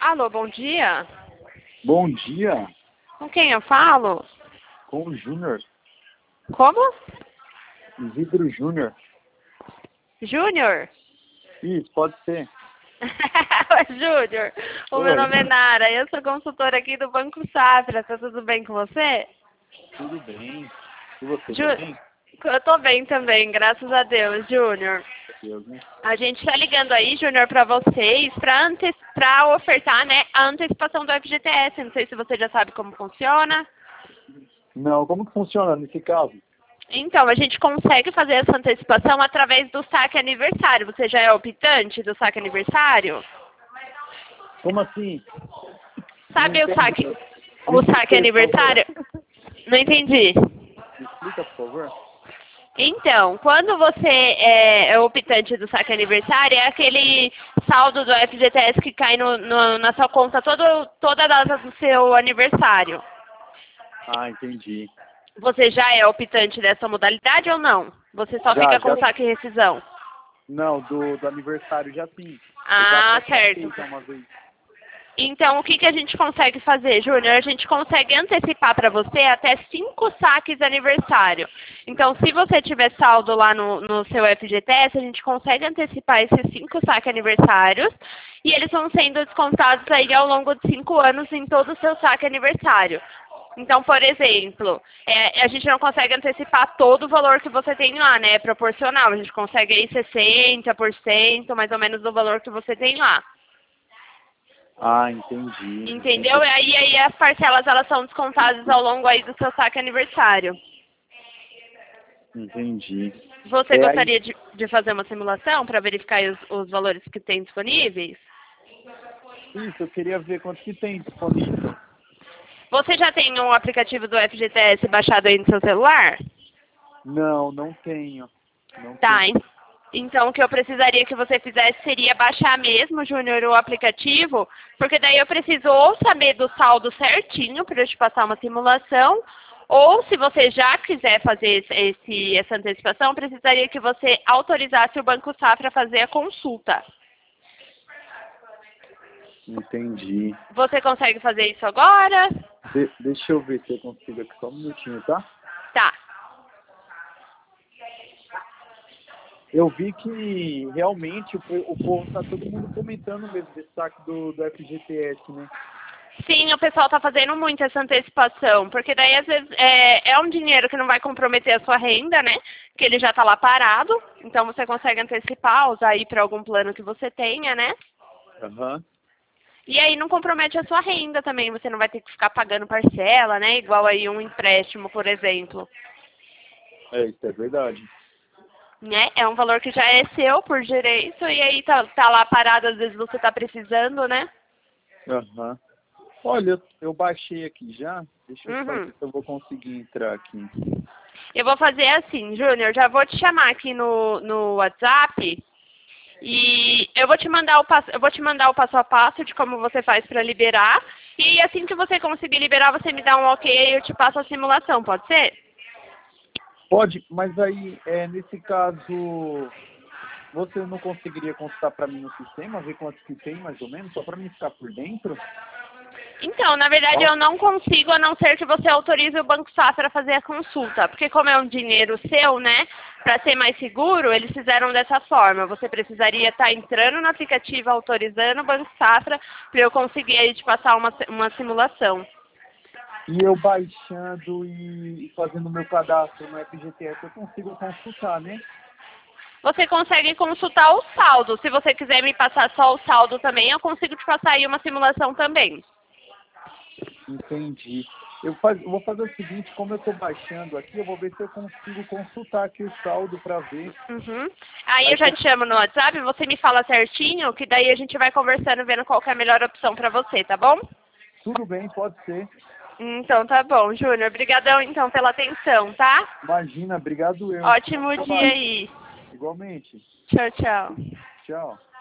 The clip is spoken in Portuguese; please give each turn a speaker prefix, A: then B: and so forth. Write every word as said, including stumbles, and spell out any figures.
A: Alô, bom dia.
B: Bom dia,
A: Com quem eu falo?
B: com o Júnior,
A: Como?
B: Isidro Júnior.
A: Júnior?
B: Isso, pode ser.
A: Oi, Júnior. O meu
B: Oi.
A: nome é Nara. Eu sou consultora aqui do Banco Safra. Tá tudo bem com você?
B: Tudo bem. E você,
A: Ju...
B: tá bem?
A: Eu tô bem também, graças a Deus, Júnior.
B: Deus, né?
A: A gente tá ligando aí, Júnior, pra vocês, pra, ante... pra ofertar, né, a antecipação do F G T S. Não sei se você já sabe como funciona.
B: Não, como que funciona nesse caso?
A: Então, a gente consegue fazer essa antecipação através do saque aniversário. Você já é optante do saque aniversário?
B: Como assim?
A: Sabe
B: Não
A: o
B: entendo.
A: saque,
B: Me
A: o saque
B: explica aí, por favor.
A: aniversário? Não entendi.
B: Me explica, por favor.
A: Então, quando você é, é optante do saque aniversário, é aquele saldo do F G T S que cai no, no- na sua conta todo, toda a data do seu aniversário.
B: Ah, entendi.
A: Você já é optante dessa modalidade ou não? Você só
B: Já,
A: fica com
B: já.
A: saque e rescisão?
B: Não, do, do aniversário já sim.
A: Ah,
B: Eu já
A: certo.
B: já uma vez.
A: Então, o que, que a gente consegue fazer, Júnior? A gente consegue antecipar para você até cinco saques aniversário. Então, se você tiver saldo lá no, no seu F G T S, a gente consegue antecipar esses cinco saques aniversários e eles vão sendo descontados aí ao longo de cinco anos em todo o seu saque aniversário. Então, por exemplo, é, a gente não consegue antecipar todo o valor que você tem lá, né? É proporcional. A gente consegue aí sessenta por cento, mais ou menos, do valor que você tem lá.
B: Ah, entendi.
A: Entendeu? E aí, aí as parcelas elas são descontadas ao longo aí do seu saque aniversário.
B: Entendi.
A: Você
B: É,
A: gostaria de, de fazer uma simulação para verificar aí os, os valores que tem disponíveis?
B: Isso, eu queria ver quanto que tem disponível.
A: Você já tem um aplicativo do F G T S baixado aí no seu celular?
B: Não, não tenho. Não
A: Tá,
B: tenho.
A: hein? Então o que eu precisaria que você fizesse seria baixar mesmo, Júnior, o aplicativo, porque daí eu preciso ou saber do saldo certinho para eu te passar uma simulação, ou se você já quiser fazer esse, essa antecipação, eu precisaria que você autorizasse o Banco Safra a fazer a consulta.
B: Entendi.
A: Você consegue fazer isso agora?
B: De- deixa eu ver se eu consigo aqui só um minutinho, tá?
A: Tá.
B: Eu vi que realmente o, po- o povo tá todo mundo comentando mesmo desse saque do, do F G T S, né?
A: Sim, o pessoal está fazendo muito essa antecipação, porque daí às vezes é, é um dinheiro que não vai comprometer a sua renda, né? Que ele já está lá parado, então você consegue antecipar, usar aí para algum plano que você tenha, né?
B: Aham.
A: E aí não compromete a sua renda também, você não vai ter que ficar pagando parcela, né? Igual aí um empréstimo, por exemplo.
B: É, isso é verdade.
A: Né? É um valor que já é seu por direito e aí tá, tá lá parado, às vezes você está precisando, né?
B: Aham. Olha, eu, eu baixei aqui já. Deixa eu só
A: Uhum.
B: ver se eu vou conseguir entrar aqui.
A: Eu vou fazer assim, Júnior, já vou te chamar aqui no, no WhatsApp e eu vou te mandar o passo, eu vou te mandar o passo a passo de como você faz para liberar e assim que você conseguir liberar, você me dá um ok e eu te passo a simulação, pode ser?
B: Pode, mas aí, é, nesse caso, você não conseguiria consultar para mim no sistema, ver quanto que tem mais ou menos, só para mim ficar por dentro?
A: Então, na verdade, eu não consigo, a não ser que você autorize o Banco Safra a fazer a consulta. Porque como é um dinheiro seu, né, para ser mais seguro, eles fizeram dessa forma. Você precisaria estar entrando no aplicativo, autorizando o Banco Safra, para eu conseguir aí te passar uma, uma simulação.
B: E eu baixando e fazendo meu cadastro no F G T S, eu consigo consultar, né?
A: Você consegue consultar o saldo. Se você quiser me passar só o saldo também, eu consigo te passar aí uma simulação também.
B: Entendi. Eu, faz, eu vou fazer o seguinte, como eu estou baixando aqui, eu vou ver se eu consigo consultar aqui o saldo para ver.
A: Uhum. Aí
B: Aí
A: eu já
B: eu-
A: te chamo no WhatsApp, você me fala certinho, que daí a gente vai conversando, vendo qual que é a melhor opção para você, tá bom?
B: Tudo bem, pode ser.
A: Então tá bom, Júnior. Obrigadão então pela atenção, tá?
B: Imagina, obrigado eu.
A: Ótimo
B: Bom
A: dia
B: trabalho.
A: aí.
B: Igualmente.
A: Tchau, tchau.
B: Tchau.